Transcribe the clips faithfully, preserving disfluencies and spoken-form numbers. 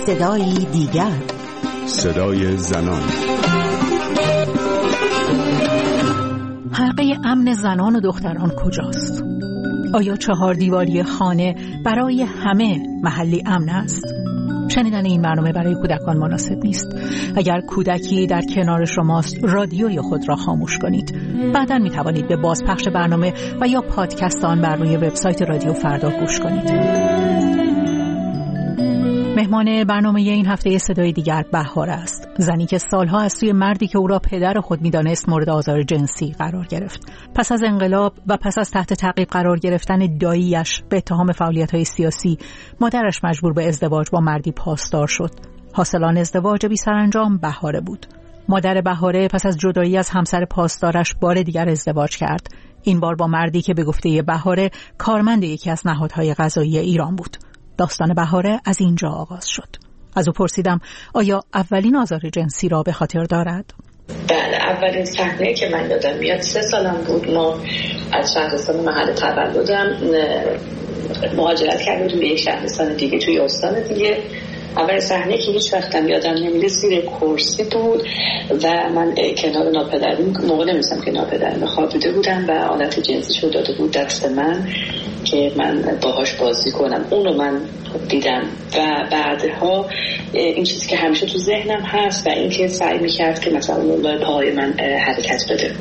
صدای دیگر، صدای زنان. حلقه امن زنان و دختران کجاست؟ آیا چهار دیواری خانه برای همه محلی امن است؟ شنیدن این برنامه برای کودکان مناسب نیست. اگر کودکی در کنار شماست، رادیوی خود را خاموش کنید. بعداً می توانید به بازپخش برنامه و یا پادکست آن بر روی وبسایت رادیو فردا گوش کنید. مهمان برنامه این هفته صدای دیگر بهار است. زنی که سالها از سوی مردی که او را پدر خود می‌دانست مورد آزار جنسی قرار گرفت. پس از انقلاب و پس از تحت تعقیب قرار گرفتن دایی‌اش به اتهام فعالیت‌های سیاسی، مادرش مجبور به ازدواج با مردی پاسدار شد. حاصل آن ازدواج بی سرانجام بهاره بود. مادر بهاره پس از جدایی از همسر پاسدارش بار دیگر ازدواج کرد. این بار با مردی که به گفته بهاره کارمند یکی از نهادهای قضایی ایران بود. داستان بهاره از اینجا آغاز شد. از او پرسیدم آیا اولین آزار جنسی را به خاطر دارد؟ بله، اولین صحنه که من یادم میاد سه سالم بود. ما از شهرستان محل تولدم مهاجرت کردیم به یک شهرستان دیگه توی استان دیگه. اول صحنه که هیچ وقتم یادم نمیاد زیر کرسی بود و من کنار ناپدریم موقع نمیستم که ناپدریم خوابیده بودم و آلت جنسی شو داده بود دست من که من باهاش بازی کنم. اونو من دیدم و بعدها این چیزی که همیشه تو ذهنم هست و این که سعی میکرد که مثلا اون پاهای من حرکت بده.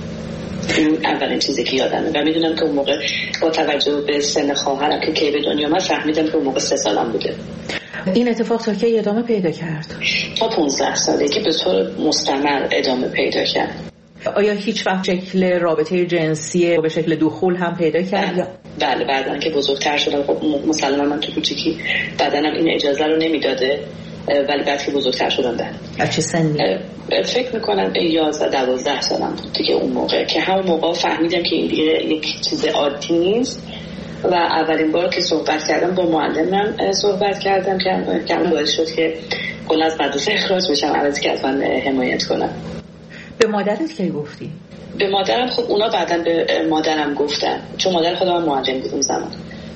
این اولین چیزی که یادمه و میدونم که اون موقع با توجه به سن خواهرم که کی به دنیا من فهمیدم که اون موقع سه سالم بوده. این اتفاق تا کی ادامه پیدا کرد؟ تا پونزده سالگی به طور مستمر ادامه پیدا کرد. آیا هیچ وقت شکل رابطه جنسی به شکل دخول هم پیدا کرد؟ بله, بله بعدن که بزرگتر شدم خب مسلما من تو کوچیکی بدنم این اجازه رو نمیداده ولی بعد که بزرگتر شدم ده. از چه سنی؟ فکر میکنم یازده دوازده سالم بود دیگه اون موقع که همون موقع فهمیدم که این دیگه یک چیز عادی نیست و اولین بار که صحبت کردم با معلمم صحبت کردم که که باعث شد که کلا از مدرسه اخراج بشم عوضی که از من حمایت کنم. به مادرت کی گفتی؟ به مادرم خب اونا بعداً به مادرم گفتن چون مادر خودم معلم بود اون زمان.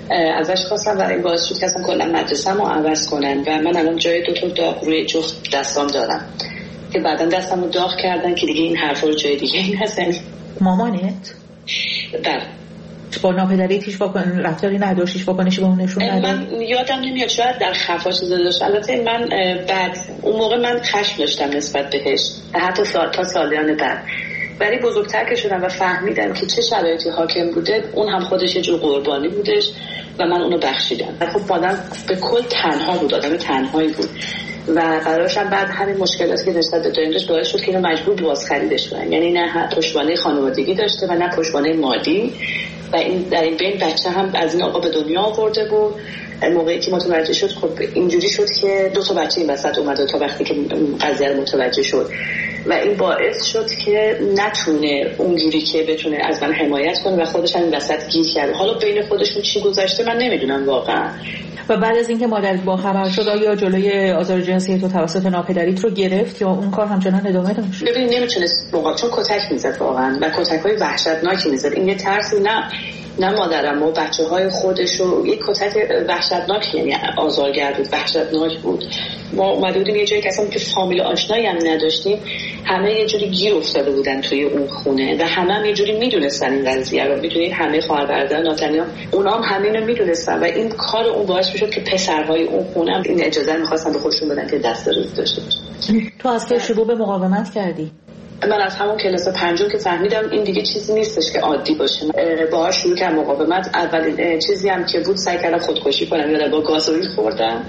ازش خواستم و این باعث شد که اصلا کلا مدرسه‌مو عوض کنن و من الان جای دو تا داغ روی جفت دستام دارم که بعداً دستمو داغ کردن که دیگه این حرفا رو جای دیگه این هستن. مامانت؟ بله. با ناپدریت هیچ واکن رفتاری نداشت، هیچ واکنشی به اون نشون نداد؟ من یادم نمیاد، شاید در خفا چیزا داشت. البته من بعد اون موقع من خشم داشتم نسبت بهش حتی سال تا سالیان بعد، ولی بزرگتر که شدم و فهمیدم که چه شرایطی حاکم بوده اون هم خودش یه جور قربانی بودش و من اونو بخشیدم. خب آدم به کل تنها بود، آدم تنهایی بود و قرارش هم بعد همین مشکلاتی که نسبت به داییم داشت باعث شد که اینو مجبور باز خریدش کنن. یعنی نه پشتوانه خانوادگی داشته و نه پشتوانه مادی و این در این بین بچه هم از این آقا به دنیا آورده بود. موقعی که متوجه شد خب اینجوری شد که دو تا بچه این وسط اومده تا وقتی که قضیه متوجه شد و این باعث شد که نتونه اونجوری که بتونه از من حمایت کنه و خودش هم این وسط گیر کرده. حالا بین خودشون چی گذشته من نمیدونم واقعا. و بعد از اینکه مادرت با خبر شد آیا جلوی آزار جنسی تو توسط ناپدریت رو گرفت یا اون کار همچنان ادامه داشت؟ ببین نمیتونست واقعا چون کتک میزد واقعا و کتک‌های وحشتناکی میزد. این یه ترسی نه نه مادرم و بچه‌های خودش و یک کتک وحشتناک، یعنی آزارگر بود، وحشتناک بود. ما اومده بودیم یه جایی که اصلا که فامیل آشنایی هم نداشتیم، همه یه جوری گیر افتاده بودن توی اون خونه و همه هم یه جوری میدونستن این قضیه رو. میدونید همه خواهر برادر ناتنیا اونا هم همین رو میدونستن و این کار اون باعث میشد که پسرهای اون خونه هم این اجازه رو می‌خواستن به خودشون بدن که دست روز داشته باشن. تو از که شروع به مقاومت کردی؟ من از همون کلاس پنجم که فهمیدم این دیگه چیزی نیستش که عادی باشه باهاش شروع کردم مقاومت. اولین چیزی هم که بود سعی کردم خودکشی کنم، یادم با گازوئیل خوردم.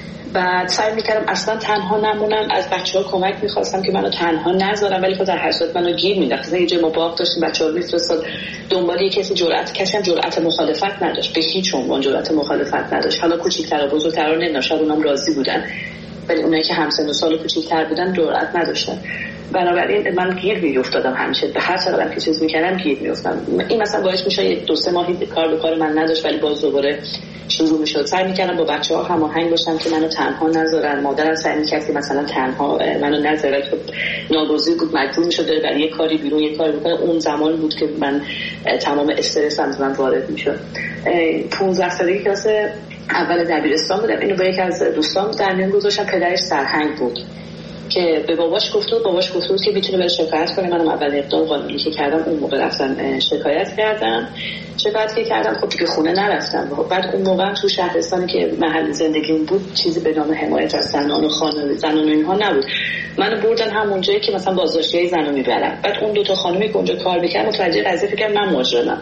بعد سعی میکردم اصلا تنها نمونم، از بچه‌ها کمک میخواستم که منو تنها نذارن ولی خود در هر صورت منو گیر مینداختن. یه جای ما باغ داشتیم بچه‌ها رو میفرستاد دنبال یه کسی، جرأت کسی هم جرأت مخالفت نداشت، به هیچ عنوان جرأت مخالفت نداشت. حالا کوچیک‌تر و بزرگترا نمیدونم شاید اونام راضی بودن ولی اونایی که همسن و سال کوچیک‌تر بودن جرأت نداشتن. بنابراین من گیر میافتادم همیشه، به هر چقدر که چیز میکردم گیر میافتادم. این مثلا باعث میشه یک دو سه ماهی کار به کار من نداشت ولی باز دوباره شروع میشد. سعی میکردم با بچه‌ها هماهنگ باشم که منو تنها نذارن. مادرم سعی میکرد که مثلا تنها منو نذاره، خب ناگزیر بود، مجبور میشد بره برای یه کاری بیرون یه کاری بکنه. اون زمان بود که من تمام استرس از من وارد میشد. پانزده سالگی کلاس اول دبیرستان بودم. اینو با یکی از دوستان در میون گذاشتم. پدرش سرهنگ بود که به باباش گفته بود، باباش گفته بود که میتونه بره شکایت کنه. منم اول اقدام قانونی که کردم اون موقع رفتم شکایت کردم. شکایت که کردم خب دیگه خونه نرفتم. بعد اون موقع تو شهرستانی که محل زندگیم بود چیزی به نام حمایت از زنان و خانواده زنان و اینها نبود. منو بردن همون جایی که مثلا بازداشتیای زنو میبرن. بعد اون دو تا خانومی که اونجا کار میکردن متوجه قضیه فکر من مجرمم.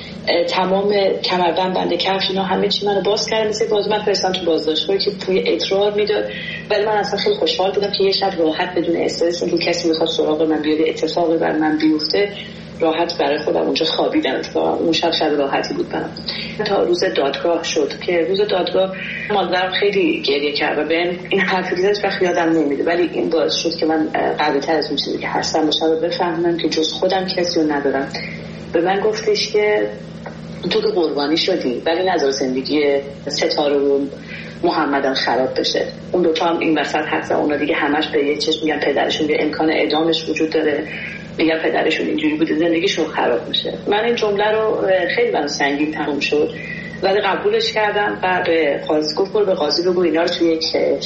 تمام کمربند بنده کفش اینا همه چی منو باز کردن، مثل باز من فرستادن تو بازداشتگاه که توی ادرار میداد. ولی من اصلا خیلی خوشحال بودم که یه شب راحت بدون استرس که کسی میخواد سراغ من بیاد اتفاقی بر من بیفته راحت برای خودم اونجا خوابیدم. اتفاقا اون شب شب راحتی بود برام تا روز دادگاه شد که روز دادگاه مادرم خیلی گریه کرد و بهم این حرفی زد و یادم نمیاد، ولی این باعث شد که من قوی‌تر از اون چیزی که هستم باشم و بفهمم که جز خودم کسی رو ندارم. به من گفتش که تو که قربانی شدی ولی نذار زندگی ستاره و محمدم خراب بشه. اون دوتا هم این وسط حتی اونا دیگه همش به یه چشم میگن پدرشون به امکان اعدامش وجود داره، میگن پدرشون اینجوری بوده زندگیشون خراب میشه. من این جمله رو خیلی برام سنگین تموم شد ولی قبولش کردم و به قاضی گفت برو به قاضی بگو اینا رو توی یک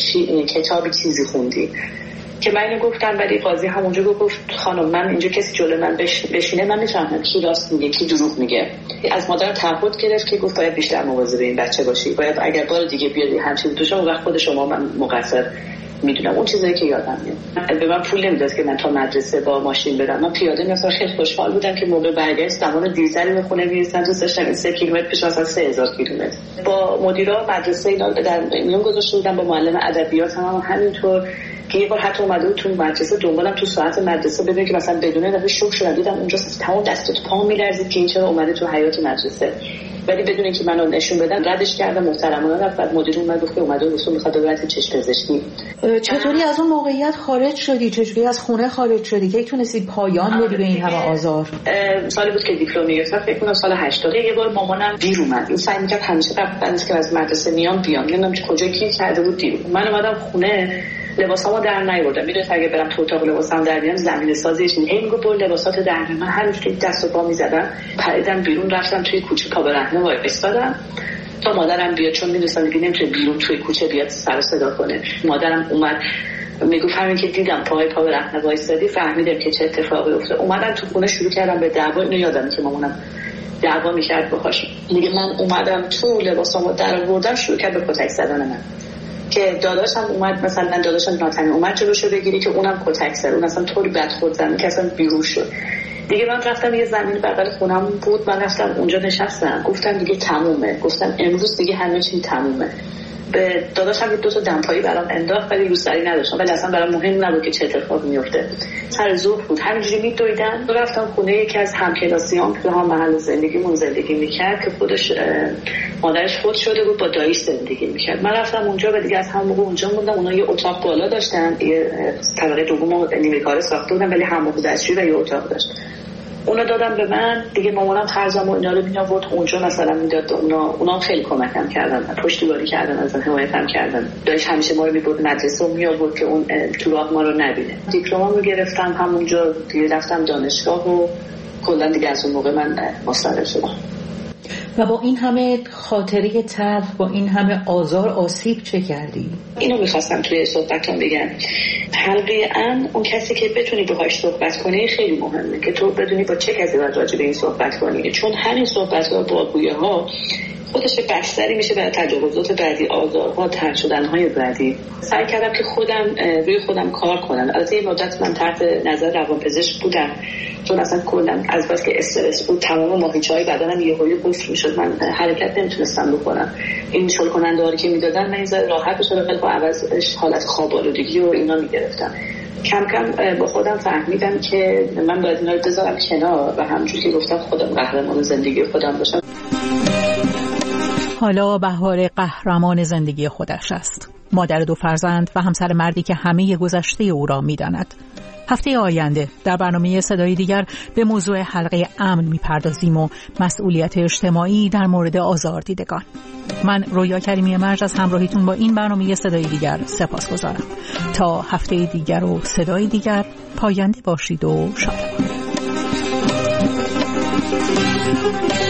کتابی چیزی خوندی که من اینو گفتم. ولی قاضی همونجا گفت خانم من اینجا کسی جلوی من بشینه من میفهمم کی راست میگه کی دروغ میگه. از مادر تعهد گرفت که گفت باید بیشتر مواظب این بچه باشی، باید اگر بار دیگه بیاد همچین تو شما وقت خود شما من مقصر میدونم. اون چیزایی که یادم میاد. به من پول نمیداد که من تا مدرسه با ماشین برم. من پیاده میرفتم. خیلی خوشحال بودم که موقع برگشت زمان دیزل به خونه میرسیدم. دوست داشتم این سه کیلومتر پیش از سه هزار کیلومتر. با مدیرا مدرسه اینا در میون گذاشته بودم، با معلم ادبیات هم همینطور که یه بار حتی اومده بود تو مدرسه دنبالم تو ساعت مدرسه ببینم که مثلا بدون دفعه شوک شدم دیدم اونجا تمام دست تو پام میلرزید که این چرا اومده تو حیاط مدرسه، ولی بدون اینکه منو نشون بدن ردش کردم. محترمانه رفت. بعد مدیر اومد گفت که اومده رسول میخواد ببرت چشم پزشکی. چطوری از اون موقعیت خارج شدی؟ چجوری از خونه خارج شدی که تونستی پایان بدی به این همه آزار؟ سالی بود که دیپلم گرفتم، فکر کنم سال هشتاد. یه بار مامانم دیر اومد. این سعی می‌کرد همیشه قبل از که از مدرسه میام بیام، نمیدونم کجا کی کرده بود دیر. من اومدم خونه لباسامو در نیاوردم. میدونید اگه برم تو اتاق لباسام در بیام زمین سازیش این میگه بول لباسات در بیام. من همینجوری دست و پا میزدم پریدم بیرون رفتم توی کوچه پا برهنه وای ایستادم تا مادرم بیاد، چون میدونستم دیگه نمیتونه بیرون توی کوچه بیاد سر صدا کنه. مادرم اومد میگفت همین که دیدم پای پا برهنه وایستادی فهمیدم که چه اتفاقی افتاد. اومدم تو خونه شروع کردم به دعوا. اینو یادم که مامانم دعوا میکرد باهاش. میگه من اومدم تو لباسامو در آوردم شروع کرد به کتک زدن من که داداشم اومد، مثلا داداشم ناتنی اومد جلوشو بگیری که اونم کتک زد. اون اصلا طوری بد خورد زمین که اصلا بیرون شد. دیگه من رفتم یه زمین بغل خونم بود، من رفتم اونجا نشستم گفتم دیگه تمومه، گفتم امروز دیگه همه چی تمومه. به داداشم یه دو تا دمپایی برام انداخت ولی روسری نداشتم، ولی اصلا برام مهم نبود که چه اتفاقی میفته. سر ظهر بود همینجوری میدویدم رفتم خونه یکی از همکلاسیام که هم محل زندگیمون زندگی میکرد که خودش مادرش فوت شده بود، با داییش زندگی میکرد. من رفتم اونجا و دیگه از هم موقع اونجا موندم. اونا یه اتاق بالا داشتن، یه طبقه دوم نیمه کاره ساخته بودن ولی حمام دستشویی و یه اتاق داشت. اونا دادم به من دیگه. مامانم خرجم و اینا رو می آورد اونجا مثلا میداد. اونا اونا خیلی کمکم کردن، پشتیبانی کردن، از حمایتم کردن. دایش همیشه ما رو میبرد مدرسه و می آورد که اون تو راه ما رو نبینه. دیپلمامو گرفتم همونجا دیگه، رفتم دانشگاه و کلا دیگه از اون موقع من مستقل شدم. و با این همه خاطره تلخ، با این همه آزار آسیب چه کردی؟ اینو میخواستم توی صحبتام بگم. حقیقاً اون کسی که بتونی باهاش صحبت کنی خیلی مهمه که تو بدونی با چه کسی باید راجع به این صحبت کنی، چون همین صحبت‌ها با گویه‌ها خودش بستری میشه برای تجاوزات بعدی، آزارها، طرد شدن‌های بعدی. سعی کردم که خودم روی خودم کار کنم. البته یه مدت من تحت نظر روانپزشک بودم، چون اصلا کلا از بس که استرس بود تمام ماهیچه‌های بدنم یهویی قفل میشد، من حرکت نمیتونستم بکنم. این شل کننده‌ای که میدادن من این راحت بشه، ولی با عوضش حالت خواب‌آلودگی و اینا میگرفتم. کم کم با خودم فهمیدم که من باید اینا رو بذارم کنار و همونجوری که گفتم خودم قهرمان زندگی خودم باشم. حالا بهار قهرمان زندگی خودش است. مادر دو فرزند و همسر مردی که همه گذشته او را می‌داند. هفته آینده در برنامه صدای دیگر به موضوع حلقه امن می‌پردازیم و مسئولیت اجتماعی در مورد آزاردیدگان. من رویا کریمی مرج از همراهیتون با این برنامه صدای دیگر سپاسگزارم. تا هفته دیگر و صدای دیگر پاینده باشید و شاد باشید.